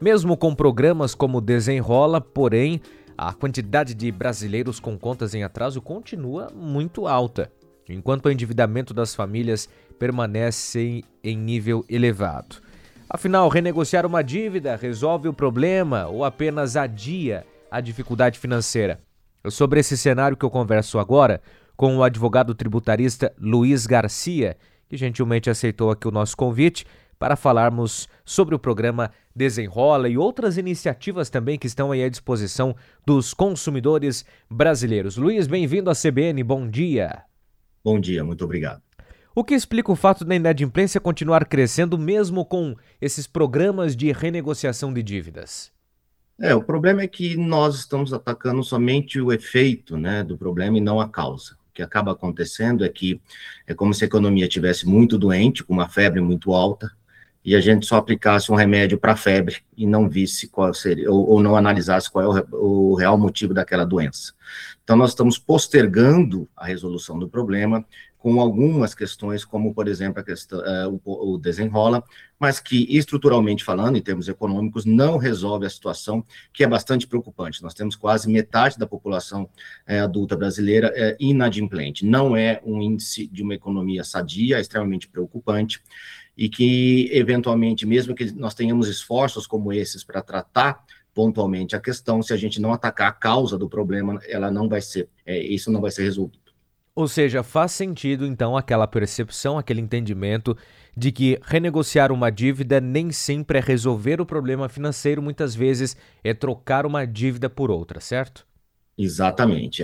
Mesmo com programas como Desenrola, porém, a quantidade de brasileiros com contas em atraso continua muito alta, enquanto o endividamento das famílias permanece em nível elevado. Afinal, renegociar uma dívida resolve o problema ou apenas adia a dificuldade financeira? É sobre esse cenário que eu converso agora com o advogado tributarista Luiz Garcia, que gentilmente aceitou aqui o nosso convite para falarmos sobre o programa Desenrola e outras iniciativas também que estão aí à disposição dos consumidores brasileiros. Luiz, bem-vindo à CBN, bom dia. Bom dia, muito obrigado. O que explica o fato da inadimplência continuar crescendo mesmo com esses programas de renegociação de dívidas? O problema é que nós estamos atacando somente o efeito, do problema e não a causa. O que acaba acontecendo é que é como se a economia estivesse muito doente, com uma febre muito alta, e a gente só aplicasse um remédio para a febre e não visse qual seria, ou não analisasse qual é o real motivo daquela doença. Então, nós estamos postergando a resolução do problema com algumas questões, como, por exemplo, a questão, o Desenrola, mas que, estruturalmente falando, em termos econômicos, não resolve a situação, que é bastante preocupante. Nós temos quase metade da população adulta brasileira inadimplente. Não é um índice de uma economia sadia, é extremamente preocupante, e que, eventualmente, mesmo que nós tenhamos esforços como esses para tratar pontualmente a questão, se a gente não atacar a causa do problema, ela não vai ser, isso não vai ser resolvido. Ou seja, faz sentido, então, aquela percepção, aquele entendimento de que renegociar uma dívida nem sempre é resolver o problema financeiro, muitas vezes é trocar uma dívida por outra, certo? Exatamente.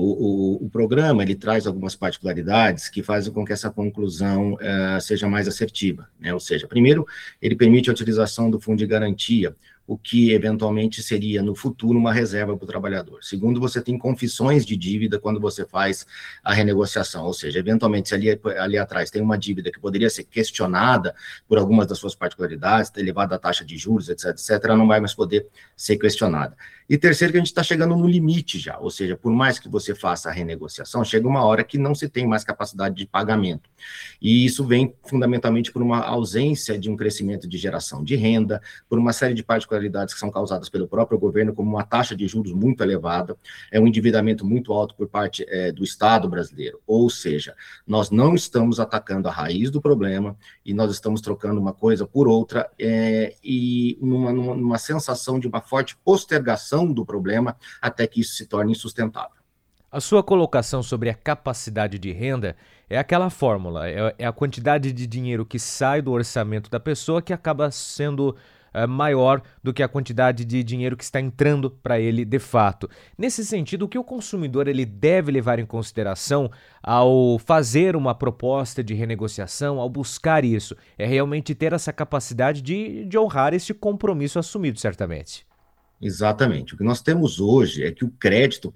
O programa ele traz algumas particularidades que fazem com que essa conclusão seja mais assertiva, né? Ou seja, primeiro, ele permite a utilização do fundo de garantia, o que eventualmente seria no futuro uma reserva para o trabalhador. Segundo, você tem confissões de dívida quando você faz a renegociação, ou seja, eventualmente se ali atrás tem uma dívida que poderia ser questionada por algumas das suas particularidades, ter elevado a taxa de juros, etc., ela não vai mais poder ser questionada. E terceiro, que a gente está chegando no limite já, ou seja, por mais que você faça a renegociação, chega uma hora que não se tem mais capacidade de pagamento. E isso vem fundamentalmente por uma ausência de um crescimento de geração de renda, por uma série de particularidades que são causadas pelo próprio governo, como uma taxa de juros muito elevada, um endividamento muito alto por parte do Estado brasileiro. Ou seja, nós não estamos atacando a raiz do problema e nós estamos trocando uma coisa por outra e numa sensação de uma forte postergação do problema até que isso se torne insustentável. A sua colocação sobre a capacidade de renda é aquela fórmula, é a quantidade de dinheiro que sai do orçamento da pessoa que acaba sendo maior do que a quantidade de dinheiro que está entrando para ele de fato. Nesse sentido, o que o consumidor ele deve levar em consideração ao fazer uma proposta de renegociação, ao buscar isso, é realmente ter essa capacidade de honrar esse compromisso assumido, certamente. Exatamente. O que nós temos hoje é que o crédito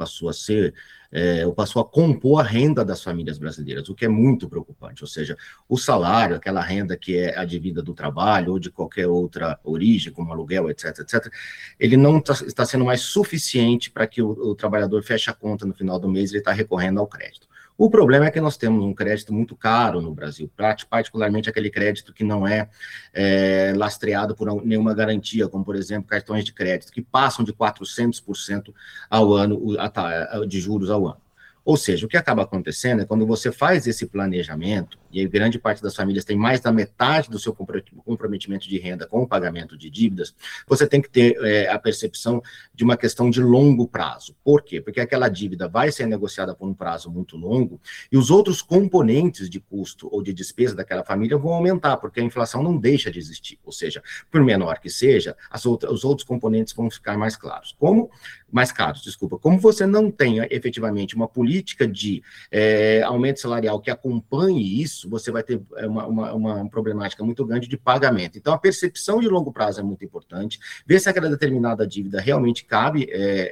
passou a compor a renda das famílias brasileiras, o que é muito preocupante. Ou seja, o salário, aquela renda que é advinda do trabalho ou de qualquer outra origem, como aluguel, etc., ele não está sendo mais suficiente para que o trabalhador feche a conta no final do mês e ele está recorrendo ao crédito. O problema é que nós temos um crédito muito caro no Brasil, particularmente aquele crédito que não é lastreado por nenhuma garantia, como, por exemplo, cartões de crédito, que passam de 400% ao ano, de juros ao ano. Ou seja, o que acaba acontecendo é quando você faz esse planejamento, e aí grande parte das famílias tem mais da metade do seu comprometimento de renda com o pagamento de dívidas, você tem que ter a percepção de uma questão de longo prazo. Por quê? Porque aquela dívida vai ser negociada por um prazo muito longo e os outros componentes de custo ou de despesa daquela família vão aumentar, porque a inflação não deixa de existir. Ou seja, por menor que seja, os outros componentes vão ficar mais caros. Como você não tem efetivamente uma política de aumento salarial que acompanhe isso, você vai ter uma problemática muito grande de pagamento. Então, a percepção de longo prazo é muito importante, ver se aquela determinada dívida realmente cabe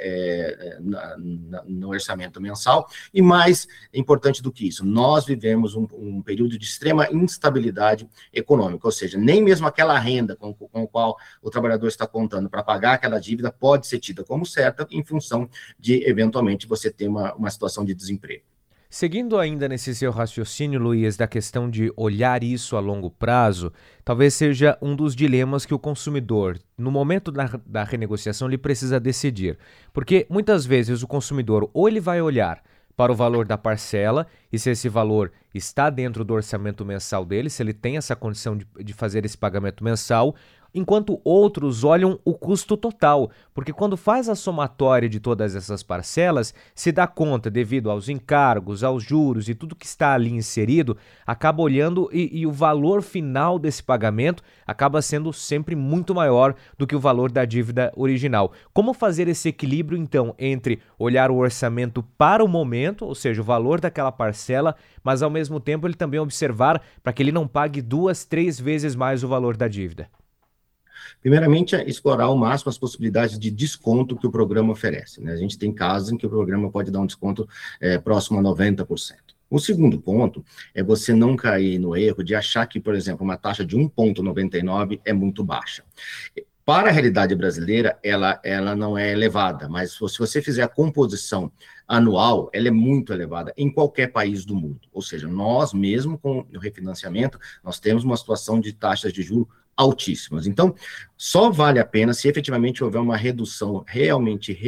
no orçamento mensal, e mais importante do que isso, nós vivemos um período de extrema instabilidade econômica, ou seja, nem mesmo aquela renda com a qual o trabalhador está contando para pagar aquela dívida pode ser tida como certa em função de, eventualmente, você ter uma situação de desemprego. Seguindo ainda nesse seu raciocínio, Luiz, da questão de olhar isso a longo prazo, talvez seja um dos dilemas que o consumidor, no momento da renegociação, ele precisa decidir. Porque muitas vezes o consumidor ou ele vai olhar para o valor da parcela e se esse valor está dentro do orçamento mensal dele, se ele tem essa condição de fazer esse pagamento mensal, enquanto outros olham o custo total, porque quando faz a somatória de todas essas parcelas, se dá conta, devido aos encargos, aos juros e tudo que está ali inserido, acaba olhando e o valor final desse pagamento acaba sendo sempre muito maior do que o valor da dívida original. Como fazer esse equilíbrio, então, entre olhar o orçamento para o momento, ou seja, o valor daquela parcela, mas ao mesmo tempo ele também observar para que ele não pague 2, 3 vezes mais o valor da dívida? Primeiramente, é explorar ao máximo as possibilidades de desconto que o programa oferece, né? A gente tem casos em que o programa pode dar um desconto próximo a 90%. O segundo ponto é você não cair no erro de achar que, por exemplo, uma taxa de 1,99 é muito baixa. Para a realidade brasileira, ela não é elevada, mas se você fizer a composição anual, ela é muito elevada em qualquer país do mundo. Ou seja, nós mesmo com o refinanciamento, nós temos uma situação de taxas de juros altíssimas. Então, só vale a pena se efetivamente houver uma redução realmente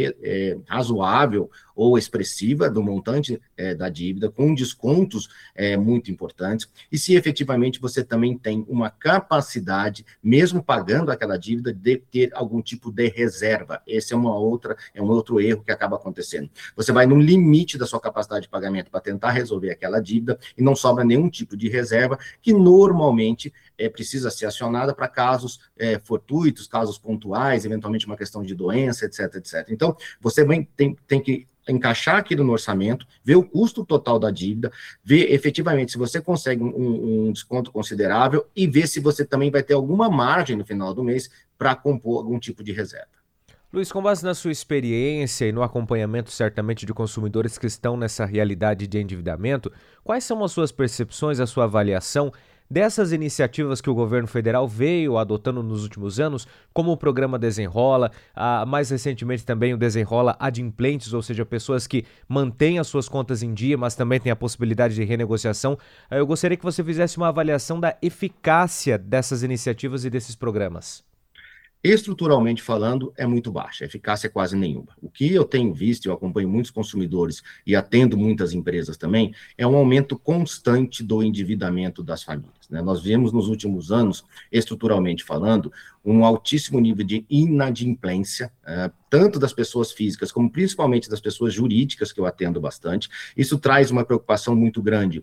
razoável ou expressiva do montante da dívida, com descontos muito importantes, e se efetivamente você também tem uma capacidade, mesmo pagando aquela dívida, de ter algum tipo de reserva. Esse é um outro erro que acaba acontecendo. Você vai no limite da sua capacidade de pagamento para tentar resolver aquela dívida e não sobra nenhum tipo de reserva, que normalmente precisa ser acionada para casos fortuitos, casos pontuais, eventualmente uma questão de doença, etc, etc. Então, você tem que encaixar aquilo no orçamento, ver o custo total da dívida, ver efetivamente se você consegue um desconto considerável e ver se você também vai ter alguma margem no final do mês para compor algum tipo de reserva. Luiz, com base na sua experiência e no acompanhamento certamente de consumidores que estão nessa realidade de endividamento, quais são as suas percepções, a sua avaliação dessas iniciativas que o governo federal veio adotando nos últimos anos, como o programa Desenrola, mais recentemente também o Desenrola Adimplentes, ou seja, pessoas que mantêm as suas contas em dia, mas também têm a possibilidade de renegociação. Eu gostaria que você fizesse uma avaliação da eficácia dessas iniciativas e desses programas. Estruturalmente falando, é muito baixa, a eficácia é quase nenhuma. O que eu tenho visto, eu acompanho muitos consumidores e atendo muitas empresas também, é um aumento constante do endividamento das famílias, né? Nós vemos nos últimos anos, estruturalmente falando, um altíssimo nível de inadimplência, tanto das pessoas físicas, como principalmente das pessoas jurídicas, que eu atendo bastante. Isso traz uma preocupação muito grande,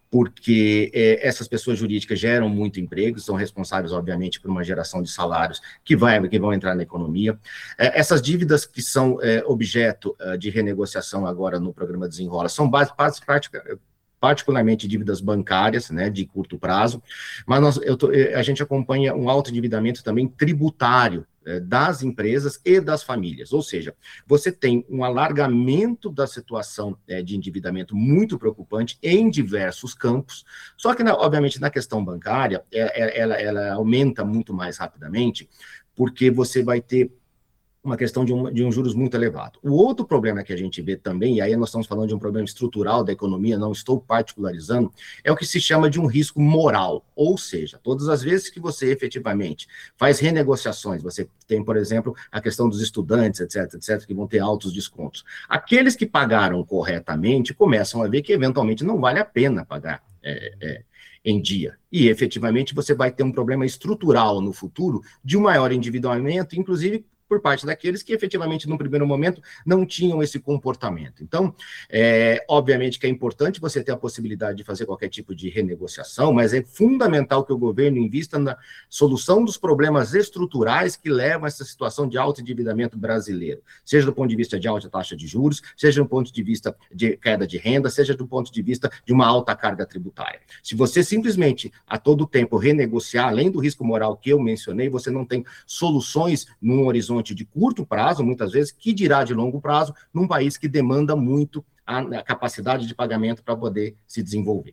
porque essas pessoas jurídicas geram muito emprego, são responsáveis, obviamente, por uma geração de salários que vão entrar na economia. Essas dívidas que são objeto de renegociação agora no programa Desenrola são particularmente dívidas bancárias, né, de curto prazo, mas a gente acompanha um alto endividamento também tributário das empresas e das famílias, ou seja, você tem um alargamento da situação de endividamento muito preocupante em diversos campos, só que, obviamente, na questão bancária, ela aumenta muito mais rapidamente, porque você vai ter uma questão de um juros muito elevado. O outro problema que a gente vê também, e aí nós estamos falando de um problema estrutural da economia, não estou particularizando, é o que se chama de um risco moral, ou seja, todas as vezes que você efetivamente faz renegociações, você tem, por exemplo, a questão dos estudantes, etc, etc, que vão ter altos descontos. Aqueles que pagaram corretamente começam a ver que eventualmente não vale a pena pagar em dia. E, efetivamente, você vai ter um problema estrutural no futuro de um maior endividamento, inclusive por parte daqueles que efetivamente, num primeiro momento, não tinham esse comportamento. Então, obviamente que é importante você ter a possibilidade de fazer qualquer tipo de renegociação, mas é fundamental que o governo invista na solução dos problemas estruturais que levam a essa situação de alto endividamento brasileiro, seja do ponto de vista de alta taxa de juros, seja do ponto de vista de queda de renda, seja do ponto de vista de uma alta carga tributária. Se você simplesmente, a todo tempo, renegociar, além do risco moral que eu mencionei, você não tem soluções num horizonte de curto prazo, muitas vezes, que dirá de longo prazo, num país que demanda muito a capacidade de pagamento para poder se desenvolver.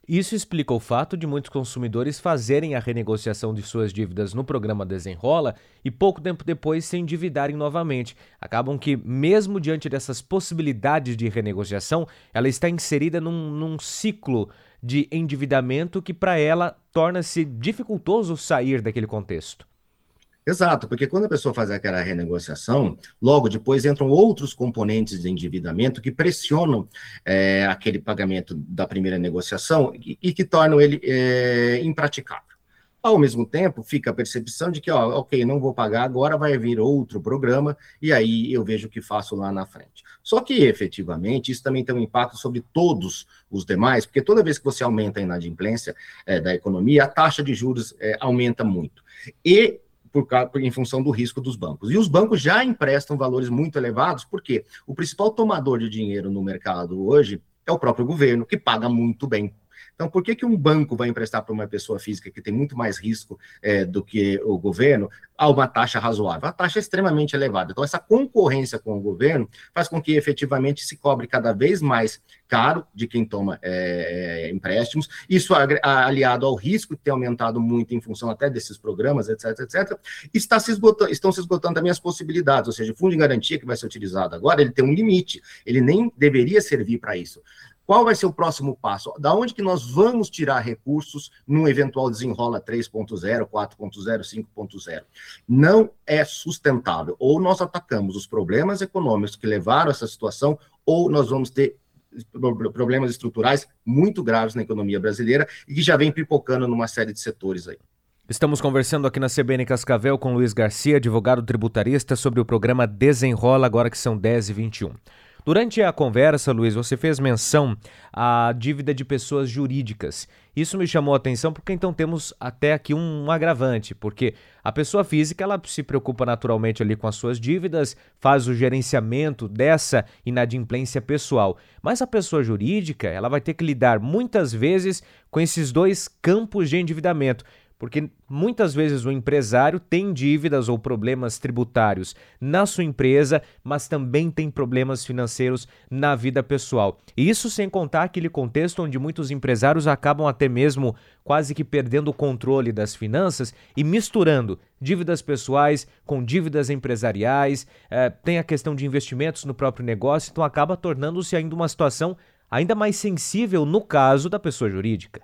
Isso explica o fato de muitos consumidores fazerem a renegociação de suas dívidas no programa Desenrola e pouco tempo depois se endividarem novamente. Acabam que, mesmo diante dessas possibilidades de renegociação, ela está inserida num ciclo de endividamento que, para ela, torna-se dificultoso sair daquele contexto. Exato, porque quando a pessoa faz aquela renegociação, logo depois entram outros componentes de endividamento que pressionam aquele pagamento da primeira negociação e que tornam ele impraticável. Ao mesmo tempo, fica a percepção de que, ok, não vou pagar agora, vai vir outro programa, e aí eu vejo o que faço lá na frente. Só que, efetivamente, isso também tem um impacto sobre todos os demais, porque toda vez que você aumenta a inadimplência da economia, a taxa de juros aumenta muito. E em função do risco dos bancos. E os bancos já emprestam valores muito elevados, porque o principal tomador de dinheiro no mercado hoje é o próprio governo, que paga muito bem. Então, por que um banco vai emprestar para uma pessoa física que tem muito mais risco do que o governo a uma taxa razoável? A taxa é extremamente elevada. Então, essa concorrência com o governo faz com que, efetivamente, se cobre cada vez mais caro de quem toma empréstimos. Isso, aliado ao risco que tem aumentado muito em função até desses programas, etc., estão se esgotando também as possibilidades. Ou seja, o fundo de garantia que vai ser utilizado agora, ele tem um limite. Ele nem deveria servir para isso. Qual vai ser o próximo passo? Da onde que nós vamos tirar recursos num eventual desenrola 3.0, 4.0, 5.0? Não é sustentável. Ou nós atacamos os problemas econômicos que levaram a essa situação, ou nós vamos ter problemas estruturais muito graves na economia brasileira e que já vem pipocando numa série de setores aí. Estamos conversando aqui na CBN Cascavel com Luiz Garcia, advogado tributarista, sobre o programa Desenrola, agora que são 10h21. Durante a conversa, Luiz, você fez menção à dívida de pessoas jurídicas. Isso me chamou a atenção porque então temos até aqui um agravante, porque a pessoa física ela se preocupa naturalmente ali com as suas dívidas, faz o gerenciamento dessa inadimplência pessoal. Mas a pessoa jurídica ela vai ter que lidar muitas vezes com esses dois campos de endividamento. Porque muitas vezes o empresário tem dívidas ou problemas tributários na sua empresa, mas também tem problemas financeiros na vida pessoal. E isso sem contar aquele contexto onde muitos empresários acabam até mesmo quase que perdendo o controle das finanças e misturando dívidas pessoais com dívidas empresariais, tem a questão de investimentos no próprio negócio, então acaba tornando-se ainda uma situação ainda mais sensível no caso da pessoa jurídica.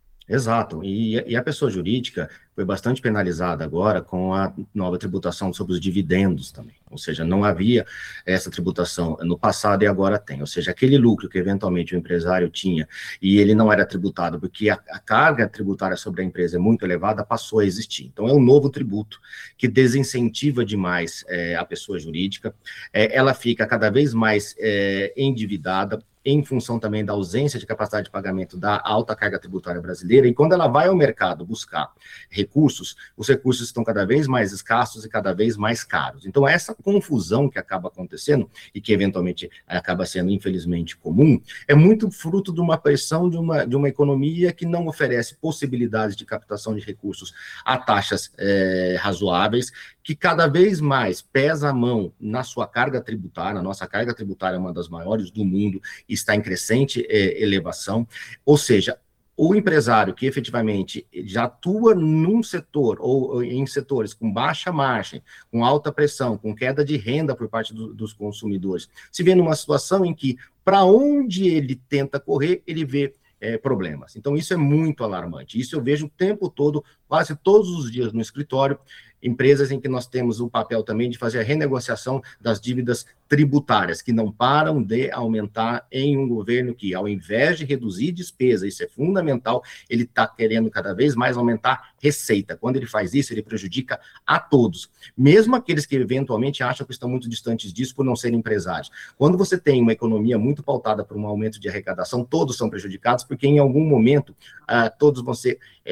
Exato, e a pessoa jurídica foi bastante penalizada agora com a nova tributação sobre os dividendos também, ou seja, não havia essa tributação no passado e agora tem, ou seja, aquele lucro que eventualmente o empresário tinha e ele não era tributado porque a carga tributária sobre a empresa é muito elevada, passou a existir. Então é um novo tributo que desincentiva demais a pessoa jurídica, ela fica cada vez mais endividada, em função também da ausência de capacidade de pagamento da alta carga tributária brasileira, e quando ela vai ao mercado buscar recursos, os recursos estão cada vez mais escassos e cada vez mais caros. Então, essa confusão que acaba acontecendo, e que eventualmente acaba sendo, infelizmente, comum, é muito fruto de uma pressão de uma economia que não oferece possibilidades de captação de recursos a taxas razoáveis, que cada vez mais pesa a mão na sua carga tributária. A nossa carga tributária é uma das maiores do mundo, está em crescente elevação, ou seja, o empresário que efetivamente já atua num setor ou em setores com baixa margem, com alta pressão, com queda de renda por parte dos consumidores, se vê numa situação em que, para onde ele tenta correr, ele vê problemas. Então, isso é muito alarmante. Isso eu vejo o tempo todo, quase todos os dias no escritório, empresas em que nós temos o papel também de fazer a renegociação das dívidas tributárias, que não param de aumentar em um governo que, ao invés de reduzir despesa, isso é fundamental, ele está querendo cada vez mais aumentar receita. Quando ele faz isso, ele prejudica a todos, mesmo aqueles que eventualmente acham que estão muito distantes disso por não serem empresários. Quando você tem uma economia muito pautada por um aumento de arrecadação, todos são prejudicados, porque em algum momento todos vão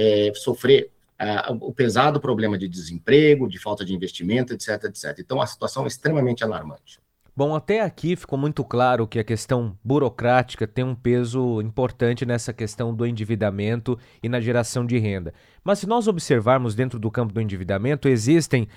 sofrer o pesado problema de desemprego, de falta de investimento, etc, etc. Então, a situação é extremamente alarmante. Bom, até aqui ficou muito claro que a questão burocrática tem um peso importante nessa questão do endividamento e na geração de renda. Mas se nós observarmos dentro do campo do endividamento, existem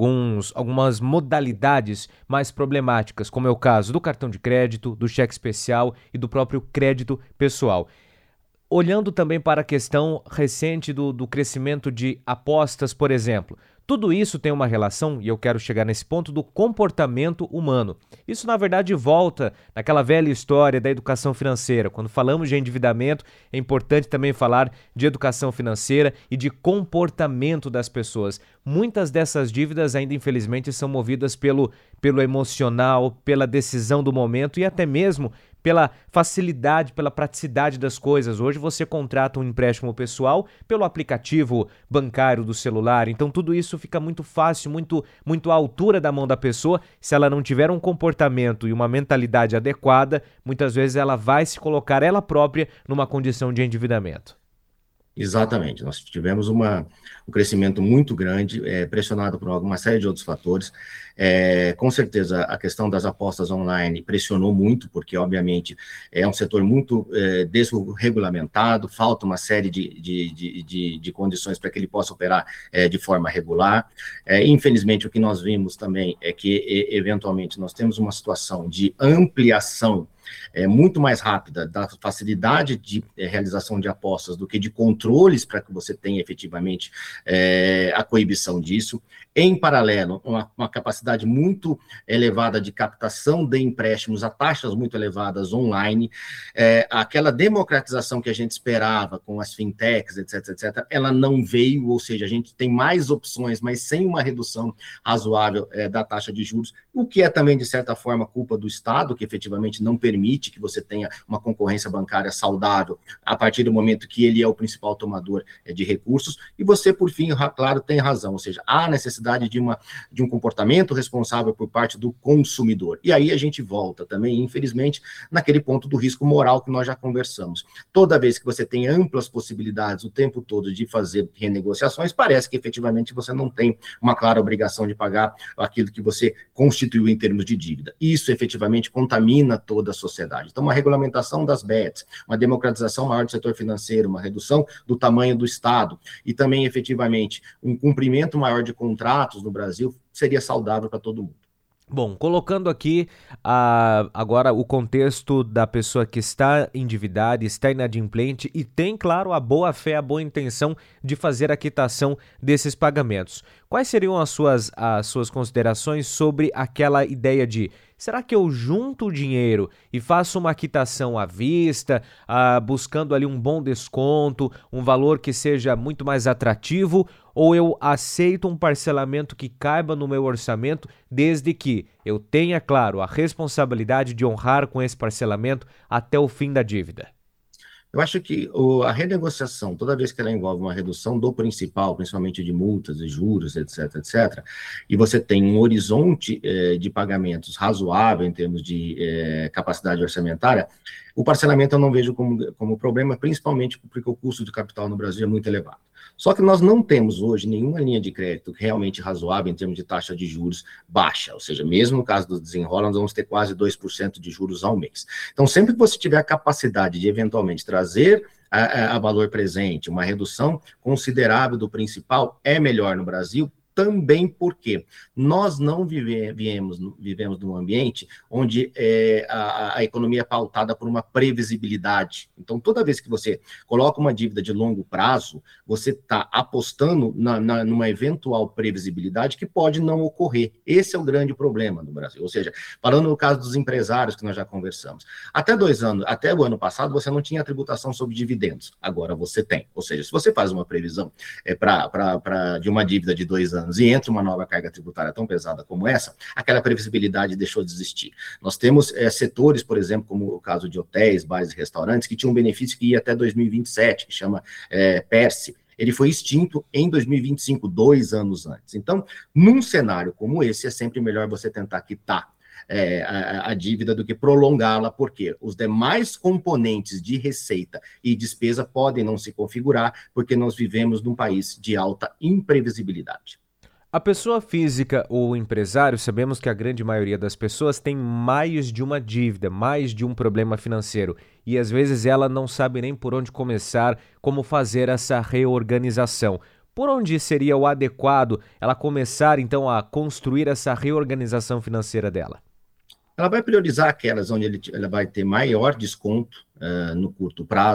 algumas modalidades mais problemáticas, como é o caso do cartão de crédito, do cheque especial e do próprio crédito pessoal. Olhando também para a questão recente do crescimento de apostas, por exemplo, tudo isso tem uma relação, e eu quero chegar nesse ponto, do comportamento humano. Isso, na verdade, volta naquela velha história da educação financeira. Quando falamos de endividamento, é importante também falar de educação financeira e de comportamento das pessoas. Muitas dessas dívidas ainda, infelizmente, são movidas pelo emocional, pela decisão do momento e até mesmo pela facilidade, pela praticidade das coisas. Hoje você contrata um empréstimo pessoal pelo aplicativo bancário do celular, então tudo isso fica muito fácil, muito à altura da mão da pessoa. Se ela não tiver um comportamento e uma mentalidade adequada, muitas vezes ela vai se colocar ela própria numa condição de endividamento. Exatamente, nós tivemos um crescimento muito grande, pressionado por uma série de outros fatores. Com certeza, a questão das apostas online pressionou muito, porque, obviamente, é um setor muito desregulamentado, falta uma série de condições para que ele possa operar de forma regular. Infelizmente, o que nós vimos também é que, eventualmente, nós temos uma situação de ampliação muito mais rápida da facilidade de realização de apostas do que de controles para que você tenha efetivamente a coibição disso. Em paralelo, uma capacidade muito elevada de captação de empréstimos a taxas muito elevadas online, aquela democratização que a gente esperava com as fintechs, etc., ela não veio, ou seja, a gente tem mais opções, mas sem uma redução razoável da taxa de juros, o que é também, de certa forma, culpa do Estado, que efetivamente não permite que você tenha uma concorrência bancária saudável a partir do momento que ele é o principal tomador de recursos. E você, por fim, claro, tem razão, ou seja, há necessidade de um comportamento responsável por parte do consumidor. E aí a gente volta também, infelizmente, naquele ponto do risco moral que nós já conversamos. Toda vez que você tem amplas possibilidades o tempo todo de fazer renegociações, parece que efetivamente você não tem uma clara obrigação de pagar aquilo que você constituiu em termos de dívida. Isso efetivamente contamina toda a sociedade. Então, uma regulamentação das bets, uma democratização maior do setor financeiro, uma redução do tamanho do Estado e também, efetivamente, um cumprimento maior de contratos no Brasil seria saudável para todo mundo. Bom, colocando aqui agora o contexto da pessoa que está endividada, está inadimplente e tem, claro, a boa fé, a boa intenção de fazer a quitação desses pagamentos. Quais seriam as suas considerações sobre aquela ideia de: será que eu junto o dinheiro e faço uma quitação à vista, buscando ali um bom desconto, um valor que seja muito mais atrativo, ou eu aceito um parcelamento que caiba no meu orçamento, desde que eu tenha, claro, a responsabilidade de honrar com esse parcelamento até o fim da dívida? Eu acho que a renegociação, toda vez que ela envolve uma redução do principal, principalmente de multas e juros, etc., e você tem um horizonte de pagamentos razoável em termos de capacidade orçamentária, o parcelamento eu não vejo como problema, principalmente porque o custo de capital no Brasil é muito elevado. Só que nós não temos hoje nenhuma linha de crédito realmente razoável em termos de taxa de juros baixa, ou seja, mesmo no caso do Desenrola, nós vamos ter quase 2% de juros ao mês. Então, sempre que você tiver a capacidade de, eventualmente, trazer a valor presente, uma redução considerável do principal, é melhor no Brasil, também porque nós não vivemos num ambiente onde a economia é pautada por uma previsibilidade. Então, toda vez que você coloca uma dívida de longo prazo, você está apostando numa eventual previsibilidade que pode não ocorrer. Esse é o grande problema no Brasil. Ou seja, falando no caso dos empresários que nós já conversamos, até o ano passado, você não tinha tributação sobre dividendos. Agora você tem. Ou seja, se você faz uma previsão de uma dívida de 2 anos, e entra uma nova carga tributária tão pesada como essa, aquela previsibilidade deixou de existir. Nós temos setores, por exemplo, como o caso de hotéis, bares e restaurantes, que tinham um benefício que ia até 2027, que chama PERSE. Ele foi extinto em 2025, 2 anos antes. Então, num cenário como esse, é sempre melhor você tentar quitar a dívida do que prolongá-la, porque os demais componentes de receita e despesa podem não se configurar, porque nós vivemos num país de alta imprevisibilidade. A pessoa física ou o empresário, sabemos que a grande maioria das pessoas tem mais de uma dívida, mais de um problema financeiro, e às vezes ela não sabe nem por onde começar, como fazer essa reorganização. Por onde seria o adequado ela começar, então, a construir essa reorganização financeira dela? Ela vai priorizar aquelas onde ela vai ter maior desconto no curto prazo,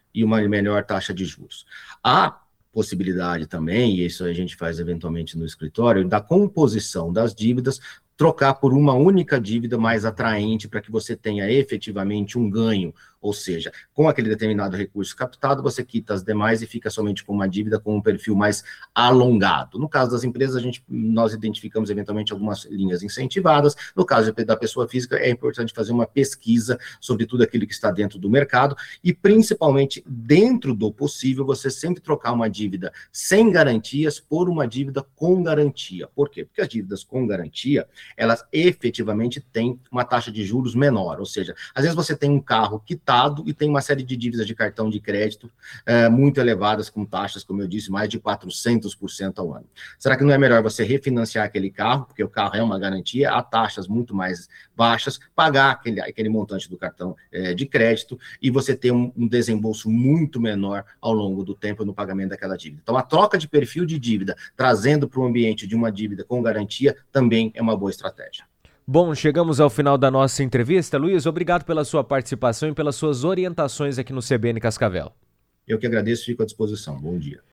e uma melhor taxa de juros. Há possibilidade também, e isso a gente faz eventualmente no escritório, da composição das dívidas, trocar por uma única dívida mais atraente para que você tenha efetivamente um ganho, ou seja, com aquele determinado recurso captado, você quita as demais e fica somente com uma dívida com um perfil mais alongado. No caso das empresas, nós identificamos eventualmente algumas linhas incentivadas. No caso da pessoa física, é importante fazer uma pesquisa sobre tudo aquilo que está dentro do mercado e, principalmente, dentro do possível, você sempre trocar uma dívida sem garantias por uma dívida com garantia. Por quê? Porque as dívidas com garantia, elas efetivamente têm uma taxa de juros menor, ou seja, às vezes você tem um carro quitado e tem uma série de dívidas de cartão de crédito muito elevadas, com taxas, como eu disse, mais de 400% ao ano. Será que não é melhor você refinanciar aquele carro, porque o carro é uma garantia, há taxas muito mais baixas, pagar aquele montante do cartão de crédito e você ter um desembolso muito menor ao longo do tempo no pagamento daquela dívida? Então, a troca de perfil de dívida, trazendo para o ambiente de uma dívida com garantia, também é uma boa estratégia. Bom, chegamos ao final da nossa entrevista. Luiz, obrigado pela sua participação e pelas suas orientações aqui no CBN Cascavel. Eu que agradeço e fico à disposição. Bom dia.